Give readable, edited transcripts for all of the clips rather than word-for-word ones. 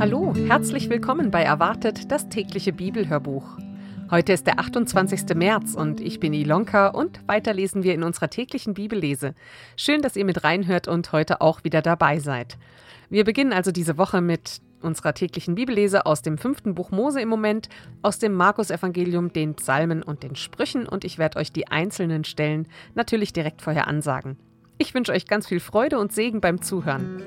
Hallo, herzlich willkommen bei Erwartet, das tägliche Bibelhörbuch. Heute ist der 28. März und ich bin Ilonka und weiter lesen wir in unserer täglichen Bibellese. Schön, dass ihr mit reinhört und heute auch wieder dabei seid. Wir beginnen also diese Woche mit unserer täglichen Bibellese aus dem 5. Buch Mose im Moment, aus dem Markus-Evangelium, den Psalmen und den Sprüchen, und ich werde euch die einzelnen Stellen natürlich direkt vorher ansagen. Ich wünsche euch ganz viel Freude und Segen beim Zuhören.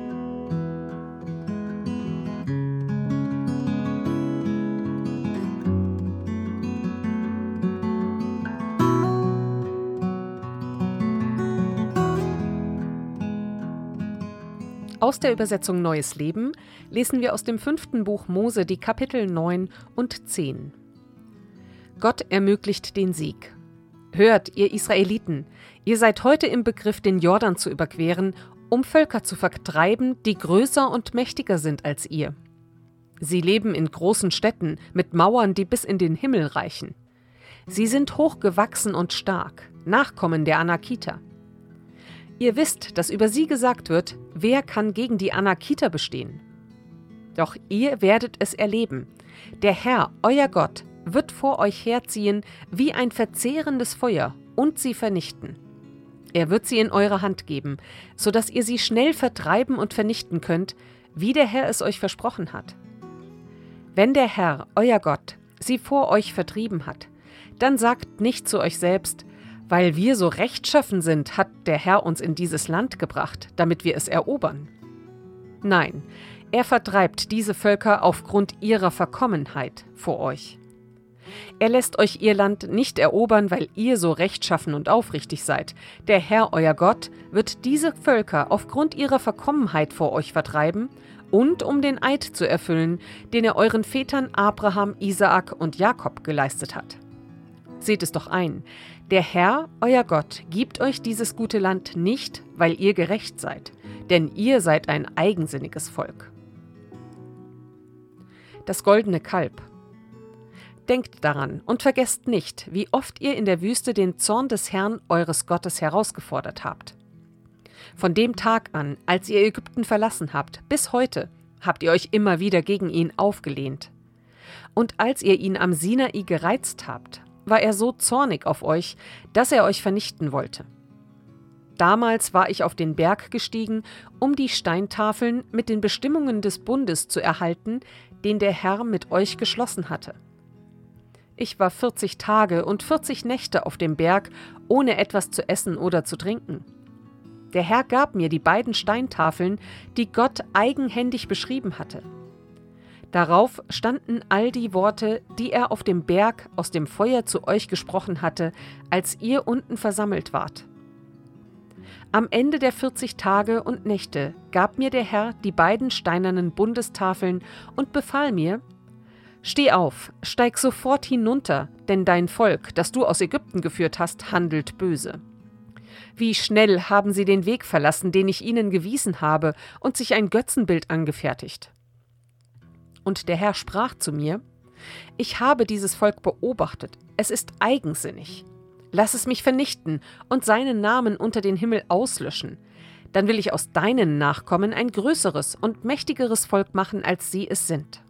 Aus der Übersetzung Neues Leben lesen wir aus dem 5. Buch Mose die Kapitel 9 und 10. Gott ermöglicht den Sieg. Hört, ihr Israeliten, ihr seid heute im Begriff, den Jordan zu überqueren, um Völker zu vertreiben, die größer und mächtiger sind als ihr. Sie leben in großen Städten mit Mauern, die bis in den Himmel reichen. Sie sind hochgewachsen und stark, Nachkommen der Anakiter. Ihr wisst, dass über sie gesagt wird, wer kann gegen die Anakiter bestehen? Doch ihr werdet es erleben. Der Herr, euer Gott, wird vor euch herziehen wie ein verzehrendes Feuer und sie vernichten. Er wird sie in eure Hand geben, sodass ihr sie schnell vertreiben und vernichten könnt, wie der Herr es euch versprochen hat. Wenn der Herr, euer Gott, sie vor euch vertrieben hat, dann sagt nicht zu euch selbst, weil wir so rechtschaffen sind, hat der Herr uns in dieses Land gebracht, damit wir es erobern. Nein, er vertreibt diese Völker aufgrund ihrer Verkommenheit vor euch. Er lässt euch ihr Land nicht erobern, weil ihr so rechtschaffen und aufrichtig seid. Der Herr, euer Gott, wird diese Völker aufgrund ihrer Verkommenheit vor euch vertreiben und um den Eid zu erfüllen, den er euren Vätern Abraham, Isaak und Jakob geleistet hat. Seht es doch ein, der Herr, euer Gott, gibt euch dieses gute Land nicht, weil ihr gerecht seid, denn ihr seid ein eigensinniges Volk. Das goldene Kalb. Denkt daran und vergesst nicht, wie oft ihr in der Wüste den Zorn des Herrn, eures Gottes, herausgefordert habt. Von dem Tag an, als ihr Ägypten verlassen habt, bis heute, habt ihr euch immer wieder gegen ihn aufgelehnt. Und als ihr ihn am Sinai gereizt habt, war er so zornig auf euch, dass er euch vernichten wollte. Damals war ich auf den Berg gestiegen, um die Steintafeln mit den Bestimmungen des Bundes zu erhalten, den der Herr mit euch geschlossen hatte. Ich war 40 Tage und 40 Nächte auf dem Berg, ohne etwas zu essen oder zu trinken. Der Herr gab mir die beiden Steintafeln, die Gott eigenhändig beschrieben hatte. Darauf standen all die Worte, die er auf dem Berg aus dem Feuer zu euch gesprochen hatte, als ihr unten versammelt wart. Am Ende der 40 Tage und Nächte gab mir der Herr die beiden steinernen Bundestafeln und befahl mir: Steh auf, steig sofort hinunter, denn dein Volk, das du aus Ägypten geführt hast, handelt böse. Wie schnell haben sie den Weg verlassen, den ich ihnen gewiesen habe, und sich ein Götzenbild angefertigt. Und der Herr sprach zu mir: Ich habe dieses Volk beobachtet, es ist eigensinnig. Lass es mich vernichten und seinen Namen unter den Himmel auslöschen. Dann will ich aus deinen Nachkommen ein größeres und mächtigeres Volk machen, als sie es sind.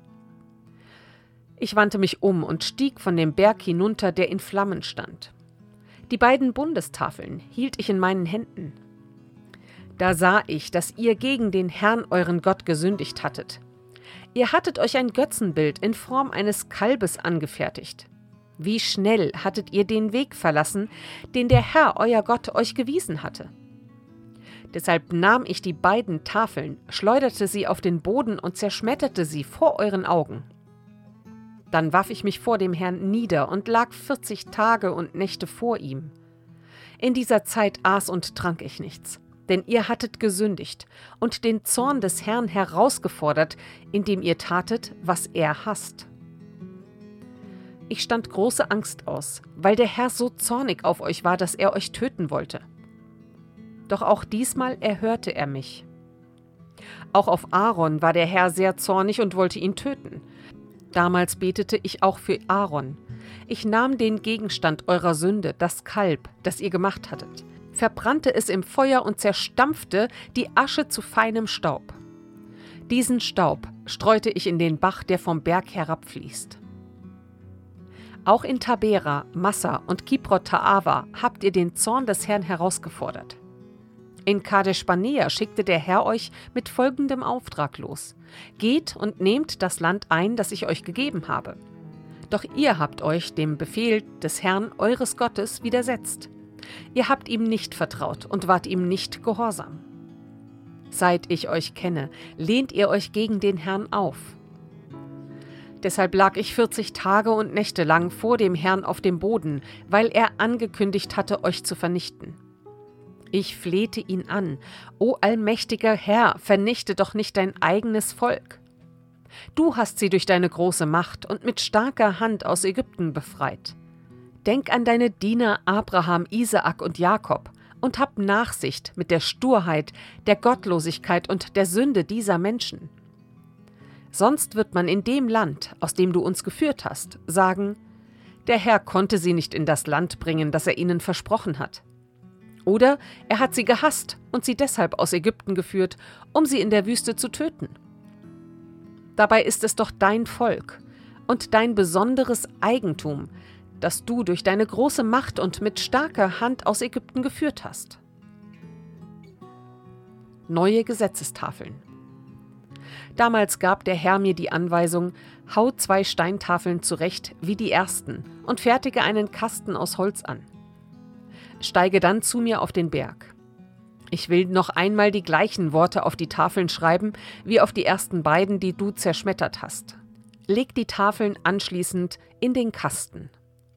Ich wandte mich um und stieg von dem Berg hinunter, der in Flammen stand. Die beiden Bundestafeln hielt ich in meinen Händen. Da sah ich, dass ihr gegen den Herrn, euren Gott, gesündigt hattet. Ihr hattet euch ein Götzenbild in Form eines Kalbes angefertigt. Wie schnell hattet ihr den Weg verlassen, den der Herr, euer Gott, euch gewiesen hatte. Deshalb nahm ich die beiden Tafeln, schleuderte sie auf den Boden und zerschmetterte sie vor euren Augen. Dann warf ich mich vor dem Herrn nieder und lag 40 Tage und Nächte vor ihm. In dieser Zeit aß und trank ich nichts. Denn ihr hattet gesündigt und den Zorn des Herrn herausgefordert, indem ihr tatet, was er hasst. Ich stand große Angst aus, weil der Herr so zornig auf euch war, dass er euch töten wollte. Doch auch diesmal erhörte er mich. Auch auf Aaron war der Herr sehr zornig und wollte ihn töten. Damals betete ich auch für Aaron. Ich nahm den Gegenstand eurer Sünde, das Kalb, das ihr gemacht hattet, verbrannte es im Feuer und zerstampfte die Asche zu feinem Staub. Diesen Staub streute ich in den Bach, der vom Berg herabfließt. Auch in Tabera, Massa und Kibrot Ta'ava habt ihr den Zorn des Herrn herausgefordert. In Kadesh Barnea schickte der Herr euch mit folgendem Auftrag los: Geht und nehmt das Land ein, das ich euch gegeben habe. Doch ihr habt euch dem Befehl des Herrn eures Gottes widersetzt. Ihr habt ihm nicht vertraut und wart ihm nicht gehorsam. Seit ich euch kenne, lehnt ihr euch gegen den Herrn auf. Deshalb lag ich 40 Tage und Nächte lang vor dem Herrn auf dem Boden, weil er angekündigt hatte, euch zu vernichten. Ich flehte ihn an: O allmächtiger Herr, vernichte doch nicht dein eigenes Volk. Du hast sie durch deine große Macht und mit starker Hand aus Ägypten befreit. Denk an deine Diener Abraham, Isaak und Jakob und hab Nachsicht mit der Sturheit, der Gottlosigkeit und der Sünde dieser Menschen. Sonst wird man in dem Land, aus dem du uns geführt hast, sagen: Der Herr konnte sie nicht in das Land bringen, das er ihnen versprochen hat. Oder er hat sie gehasst und sie deshalb aus Ägypten geführt, um sie in der Wüste zu töten. Dabei ist es doch dein Volk und dein besonderes Eigentum, das du durch deine große Macht und mit starker Hand aus Ägypten geführt hast. Neue Gesetzestafeln. Damals gab der Herr mir die Anweisung: Hau 2 Steintafeln zurecht wie die ersten und fertige einen Kasten aus Holz an. Steige dann zu mir auf den Berg. Ich will noch einmal die gleichen Worte auf die Tafeln schreiben, wie auf die ersten beiden, die du zerschmettert hast. Leg die Tafeln anschließend in den Kasten.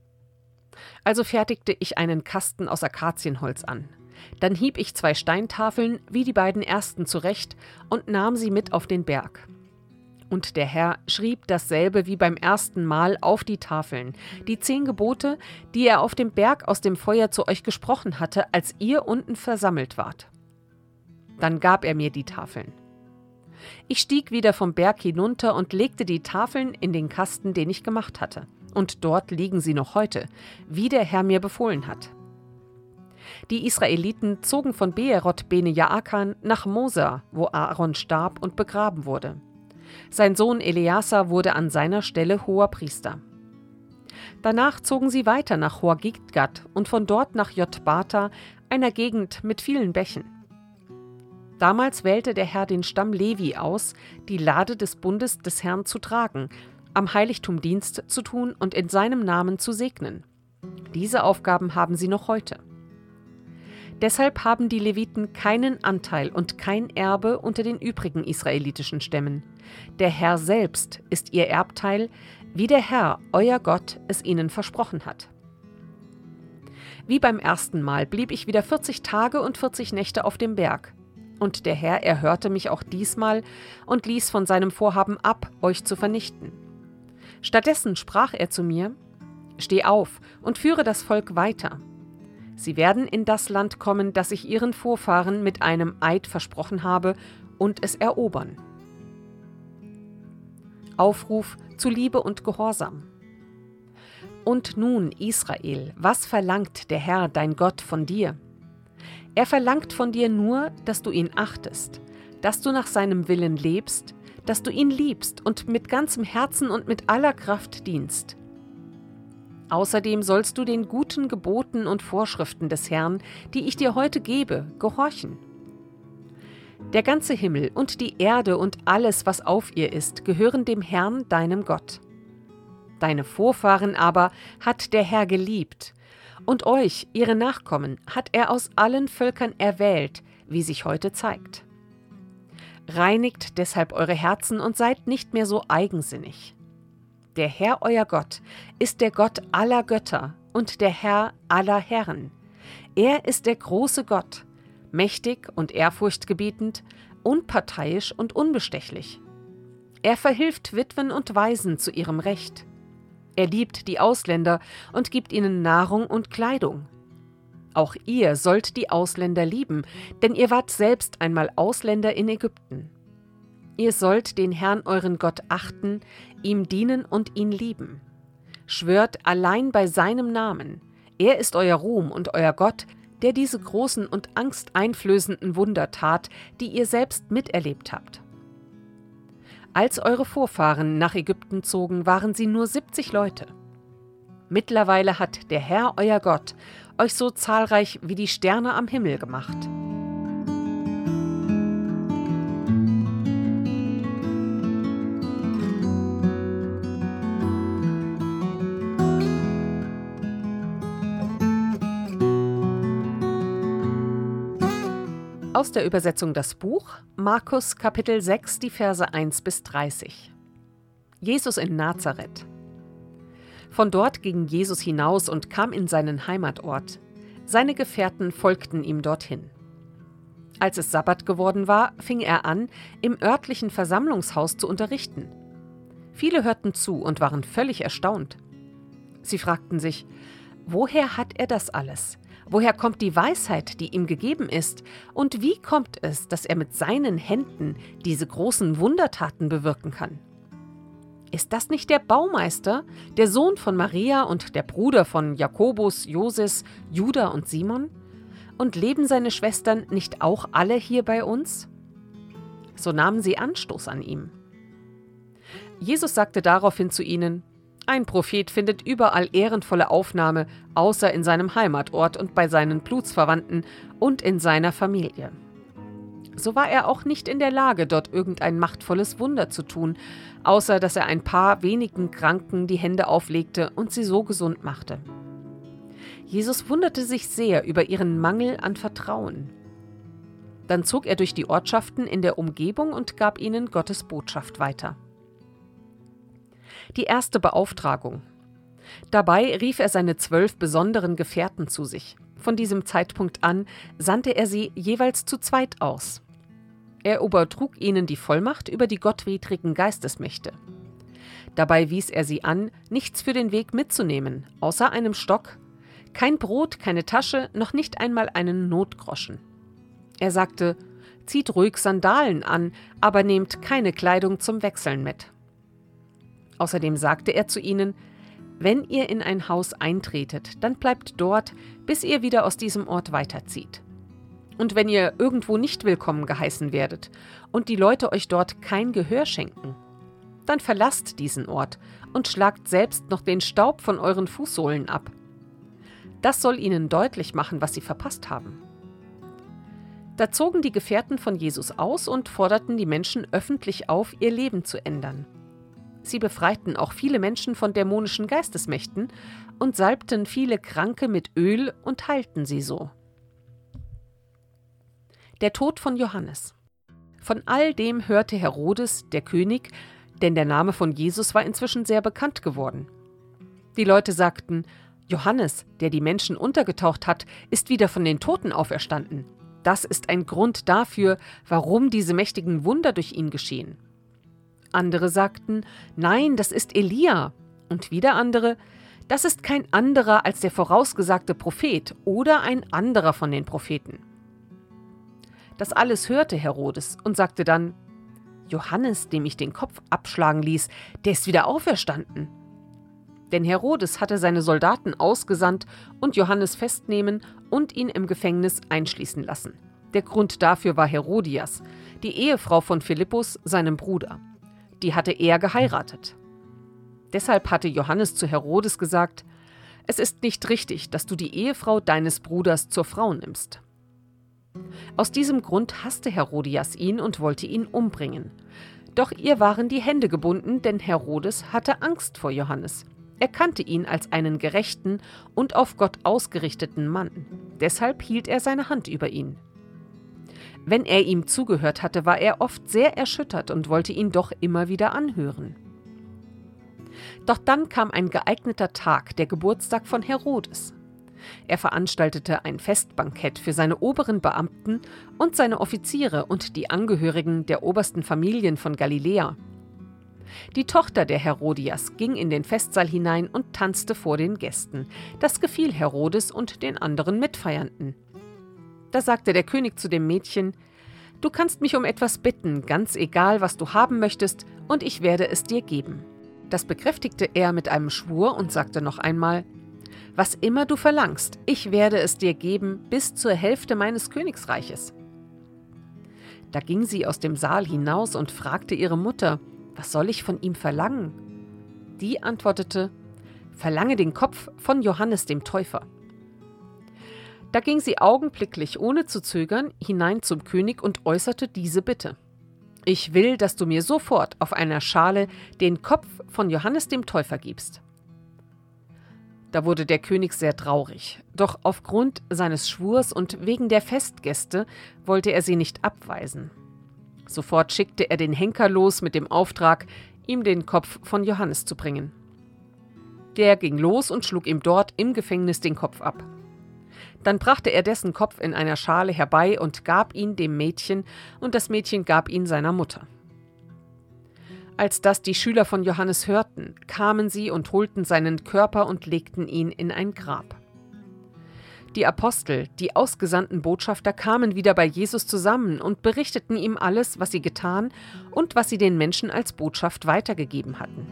Also fertigte ich einen Kasten aus Akazienholz an. Dann hieb ich 2 Steintafeln wie die beiden ersten zurecht und nahm sie mit auf den Berg. Und der Herr schrieb dasselbe wie beim ersten Mal auf die Tafeln, die 10 Gebote, die er auf dem Berg aus dem Feuer zu euch gesprochen hatte, als ihr unten versammelt wart. Dann gab er mir die Tafeln. Ich stieg wieder vom Berg hinunter und legte die Tafeln in den Kasten, den ich gemacht hatte. Und dort liegen sie noch heute, wie der Herr mir befohlen hat. Die Israeliten zogen von Beerot Bene Jaakan nach Mosa, wo Aaron starb und begraben wurde. Sein Sohn Eleazar wurde an seiner Stelle Hoherpriester. Danach zogen sie weiter nach Hor-Gidgad und von dort nach Jotbata, einer Gegend mit vielen Bächen. Damals wählte der Herr den Stamm Levi aus, die Lade des Bundes des Herrn zu tragen, am Heiligtum Dienst zu tun und in seinem Namen zu segnen. Diese Aufgaben haben sie noch heute. Deshalb haben die Leviten keinen Anteil und kein Erbe unter den übrigen israelitischen Stämmen. Der Herr selbst ist ihr Erbteil, wie der Herr, euer Gott, es ihnen versprochen hat. Wie beim ersten Mal blieb ich wieder 40 Tage und 40 Nächte auf dem Berg. Und der Herr erhörte mich auch diesmal und ließ von seinem Vorhaben ab, euch zu vernichten. Stattdessen sprach er zu mir: Steh auf und führe das Volk weiter. Sie werden in das Land kommen, das ich ihren Vorfahren mit einem Eid versprochen habe, und es erobern. Aufruf zu Liebe und Gehorsam. Und nun, Israel, was verlangt der Herr, dein Gott, von dir? Er verlangt von dir nur, dass du ihn achtest, dass du nach seinem Willen lebst, dass du ihn liebst und mit ganzem Herzen und mit aller Kraft dienst. Außerdem sollst du den guten Geboten und Vorschriften des Herrn, die ich dir heute gebe, gehorchen. Der ganze Himmel und die Erde und alles, was auf ihr ist, gehören dem Herrn, deinem Gott. Deine Vorfahren aber hat der Herr geliebt, und euch, ihre Nachkommen, hat er aus allen Völkern erwählt, wie sich heute zeigt. Reinigt deshalb eure Herzen und seid nicht mehr so eigensinnig. Der Herr, euer Gott, ist der Gott aller Götter und der Herr aller Herren. Er ist der große Gott, mächtig und ehrfurchtgebietend, unparteiisch und unbestechlich. Er verhilft Witwen und Waisen zu ihrem Recht. Er liebt die Ausländer und gibt ihnen Nahrung und Kleidung. Auch ihr sollt die Ausländer lieben, denn ihr wart selbst einmal Ausländer in Ägypten. Ihr sollt den Herrn euren Gott achten, ihm dienen und ihn lieben. Schwört allein bei seinem Namen. Er ist euer Ruhm und euer Gott, der diese großen und angsteinflößenden Wunder tat, die ihr selbst miterlebt habt. Als eure Vorfahren nach Ägypten zogen, waren sie nur 70 Leute. Mittlerweile hat der Herr, euer Gott, euch so zahlreich wie die Sterne am Himmel gemacht. Aus der Übersetzung das Buch, Markus Kapitel 6, die Verse 1 bis 30. Jesus in Nazareth. Von dort ging Jesus hinaus und kam in seinen Heimatort. Seine Gefährten folgten ihm dorthin. Als es Sabbat geworden war, fing er an, im örtlichen Versammlungshaus zu unterrichten. Viele hörten zu und waren völlig erstaunt. Sie fragten sich, woher hat er das alles? Woher kommt die Weisheit, die ihm gegeben ist? Und wie kommt es, dass er mit seinen Händen diese großen Wundertaten bewirken kann? Ist das nicht der Baumeister, der Sohn von Maria und der Bruder von Jakobus, Joses, Juda und Simon? Und leben seine Schwestern nicht auch alle hier bei uns? So nahmen sie Anstoß an ihm. Jesus sagte daraufhin zu ihnen: Ein Prophet findet überall ehrenvolle Aufnahme, außer in seinem Heimatort und bei seinen Blutsverwandten und in seiner Familie. So war er auch nicht in der Lage, dort irgendein machtvolles Wunder zu tun, außer dass er ein paar wenigen Kranken die Hände auflegte und sie so gesund machte. Jesus wunderte sich sehr über ihren Mangel an Vertrauen. Dann zog er durch die Ortschaften in der Umgebung und gab ihnen Gottes Botschaft weiter. Die erste Beauftragung. Dabei rief er seine 12 besonderen Gefährten zu sich. Von diesem Zeitpunkt an sandte er sie jeweils zu zweit aus. Er übertrug ihnen die Vollmacht über die gottwidrigen Geistesmächte. Dabei wies er sie an, nichts für den Weg mitzunehmen, außer einem Stock, kein Brot, keine Tasche, noch nicht einmal einen Notgroschen. Er sagte: Zieht ruhig Sandalen an, aber nehmt keine Kleidung zum Wechseln mit. Außerdem sagte er zu ihnen: Wenn ihr in ein Haus eintretet, dann bleibt dort, bis ihr wieder aus diesem Ort weiterzieht. Und wenn ihr irgendwo nicht willkommen geheißen werdet und die Leute euch dort kein Gehör schenken, dann verlasst diesen Ort und schlagt selbst noch den Staub von euren Fußsohlen ab. Das soll ihnen deutlich machen, was sie verpasst haben. Da zogen die Gefährten von Jesus aus und forderten die Menschen öffentlich auf, ihr Leben zu ändern. Sie befreiten auch viele Menschen von dämonischen Geistesmächten und salbten viele Kranke mit Öl und heilten sie so. Der Tod von Johannes. Von all dem hörte Herodes, der König, denn der Name von Jesus war inzwischen sehr bekannt geworden. Die Leute sagten: Johannes, der die Menschen untergetaucht hat, ist wieder von den Toten auferstanden. Das ist ein Grund dafür, warum diese mächtigen Wunder durch ihn geschehen. Andere sagten: Nein, das ist Elia. Und wieder andere: Das ist kein anderer als der vorausgesagte Prophet oder ein anderer von den Propheten. Das alles hörte Herodes und sagte dann: Johannes, dem ich den Kopf abschlagen ließ, der ist wieder auferstanden. Denn Herodes hatte seine Soldaten ausgesandt und Johannes festnehmen und ihn im Gefängnis einschließen lassen. Der Grund dafür war Herodias, die Ehefrau von Philippus, seinem Bruder. Die hatte er geheiratet. Deshalb hatte Johannes zu Herodes gesagt: Es ist nicht richtig, dass du die Ehefrau deines Bruders zur Frau nimmst. Aus diesem Grund hasste Herodias ihn und wollte ihn umbringen. Doch ihr waren die Hände gebunden, denn Herodes hatte Angst vor Johannes. Er kannte ihn als einen gerechten und auf Gott ausgerichteten Mann. Deshalb hielt er seine Hand über ihn. Wenn er ihm zugehört hatte, war er oft sehr erschüttert und wollte ihn doch immer wieder anhören. Doch dann kam ein geeigneter Tag, der Geburtstag von Herodes. Er veranstaltete ein Festbankett für seine oberen Beamten und seine Offiziere und die Angehörigen der obersten Familien von Galiläa. Die Tochter der Herodias ging in den Festsaal hinein und tanzte vor den Gästen. Das gefiel Herodes und den anderen Mitfeiernden. Da sagte der König zu dem Mädchen: Du kannst mich um etwas bitten, ganz egal, was du haben möchtest, und ich werde es dir geben. Das bekräftigte er mit einem Schwur und sagte noch einmal: Was immer du verlangst, ich werde es dir geben bis zur Hälfte meines Königsreiches. Da ging sie aus dem Saal hinaus und fragte ihre Mutter: Was soll ich von ihm verlangen?« Die antwortete: »Verlange den Kopf von Johannes dem Täufer.« Da ging sie augenblicklich, ohne zu zögern, hinein zum König und äußerte diese Bitte: »Ich will, dass du mir sofort auf einer Schale den Kopf von Johannes dem Täufer gibst.« Da wurde der König sehr traurig, doch aufgrund seines Schwurs und wegen der Festgäste wollte er sie nicht abweisen. Sofort schickte er den Henker los mit dem Auftrag, ihm den Kopf von Johannes zu bringen. Der ging los und schlug ihm dort im Gefängnis den Kopf ab. Dann brachte er dessen Kopf in einer Schale herbei und gab ihn dem Mädchen, und das Mädchen gab ihn seiner Mutter. Als das die Schüler von Johannes hörten, kamen sie und holten seinen Körper und legten ihn in ein Grab. Die Apostel, die ausgesandten Botschafter, kamen wieder bei Jesus zusammen und berichteten ihm alles, was sie getan und was sie den Menschen als Botschaft weitergegeben hatten.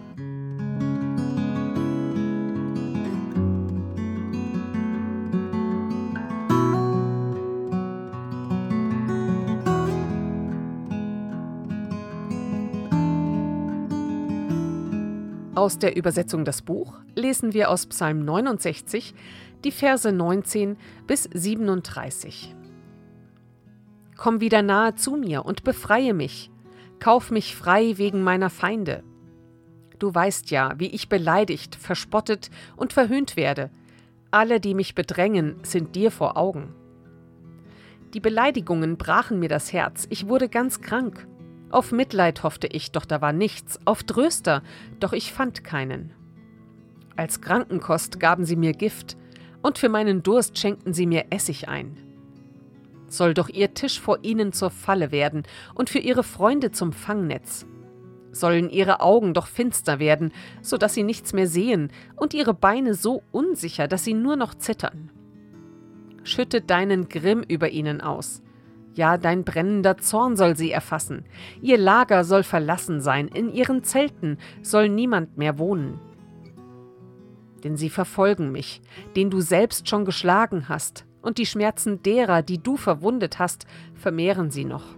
Aus der Übersetzung Das Buch lesen wir aus Psalm 69 die Verse 19 bis 37. »Komm wieder nahe zu mir und befreie mich. Kauf mich frei wegen meiner Feinde. Du weißt ja, wie ich beleidigt, verspottet und verhöhnt werde. Alle, die mich bedrängen, sind dir vor Augen. Die Beleidigungen brachen mir das Herz, ich wurde ganz krank. Auf Mitleid hoffte ich, doch da war nichts, auf Tröster, doch ich fand keinen. Als Krankenkost gaben sie mir Gift, und für meinen Durst schenkten sie mir Essig ein. Soll doch ihr Tisch vor ihnen zur Falle werden und für ihre Freunde zum Fangnetz. Sollen ihre Augen doch finster werden, so dass sie nichts mehr sehen, und ihre Beine so unsicher, dass sie nur noch zittern. Schütte deinen Grimm über ihnen aus. Ja, dein brennender Zorn soll sie erfassen. Ihr Lager soll verlassen sein, in ihren Zelten soll niemand mehr wohnen. Denn sie verfolgen mich, den du selbst schon geschlagen hast, und die Schmerzen derer, die du verwundet hast, vermehren sie noch.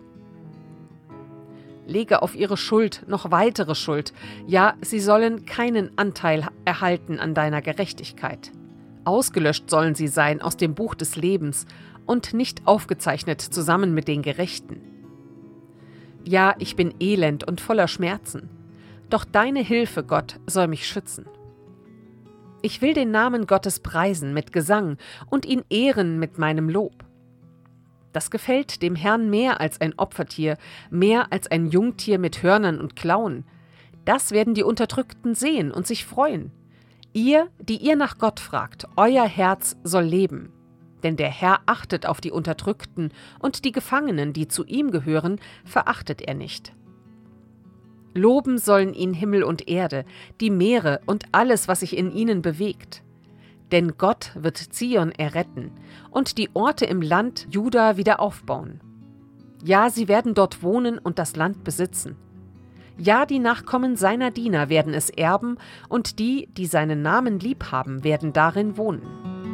Lege auf ihre Schuld noch weitere Schuld, ja, sie sollen keinen Anteil erhalten an deiner Gerechtigkeit. Ausgelöscht sollen sie sein aus dem Buch des Lebens und nicht aufgezeichnet zusammen mit den Gerechten. Ja, ich bin elend und voller Schmerzen, doch deine Hilfe, Gott, soll mich schützen. Ich will den Namen Gottes preisen mit Gesang und ihn ehren mit meinem Lob. Das gefällt dem Herrn mehr als ein Opfertier, mehr als ein Jungtier mit Hörnern und Klauen. Das werden die Unterdrückten sehen und sich freuen. Ihr, die ihr nach Gott fragt, euer Herz soll leben. Denn der Herr achtet auf die Unterdrückten, und die Gefangenen, die zu ihm gehören, verachtet er nicht. Loben sollen ihn Himmel und Erde, die Meere und alles, was sich in ihnen bewegt. Denn Gott wird Zion erretten und die Orte im Land Juda wieder aufbauen. Ja, sie werden dort wohnen und das Land besitzen. Ja, die Nachkommen seiner Diener werden es erben, und die, die seinen Namen lieb haben, werden darin wohnen.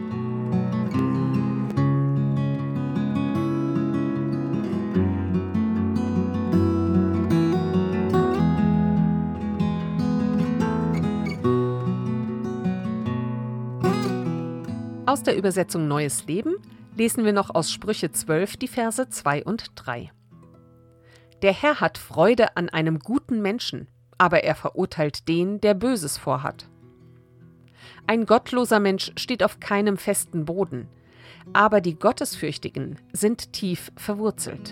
Aus der Übersetzung Neues Leben lesen wir noch aus Sprüche 12 die Verse 2 und 3. Der Herr hat Freude an einem guten Menschen, aber er verurteilt den, der Böses vorhat. Ein gottloser Mensch steht auf keinem festen Boden, aber die Gottesfürchtigen sind tief verwurzelt.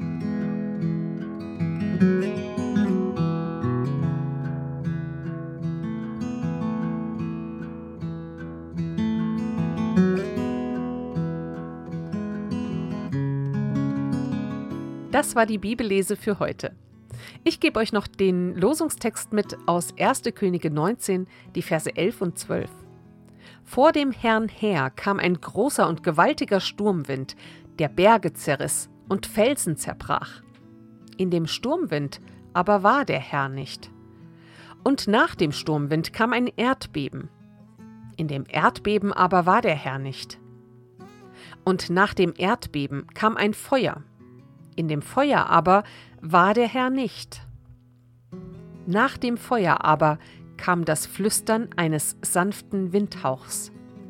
Das war die Bibellese für heute. Ich gebe euch noch den Losungstext mit aus 1. Könige 19, die Verse 11 und 12. Vor dem Herrn her kam ein großer und gewaltiger Sturmwind, der Berge zerriss und Felsen zerbrach. In dem Sturmwind aber war der Herr nicht. Und nach dem Sturmwind kam ein Erdbeben. In dem Erdbeben aber war der Herr nicht. Und nach dem Erdbeben kam ein Feuer. In dem Feuer aber war der Herr nicht. Nach dem Feuer aber kam das Flüstern eines sanften Windhauchs.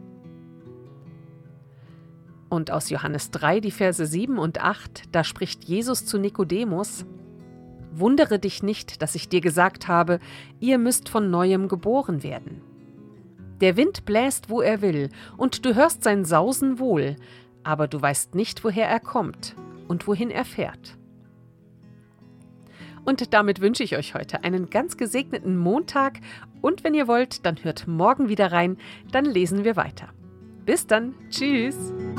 Und aus Johannes 3, die Verse 7 und 8, da spricht Jesus zu Nikodemus: Wundere dich nicht, dass ich dir gesagt habe, ihr müsst von Neuem geboren werden. Der Wind bläst, wo er will, und du hörst sein Sausen wohl, aber du weißt nicht, woher er kommt und wohin er fährt. Und damit wünsche ich euch heute einen ganz gesegneten Montag und wenn ihr wollt, dann hört morgen wieder rein, dann lesen wir weiter. Bis dann, tschüss!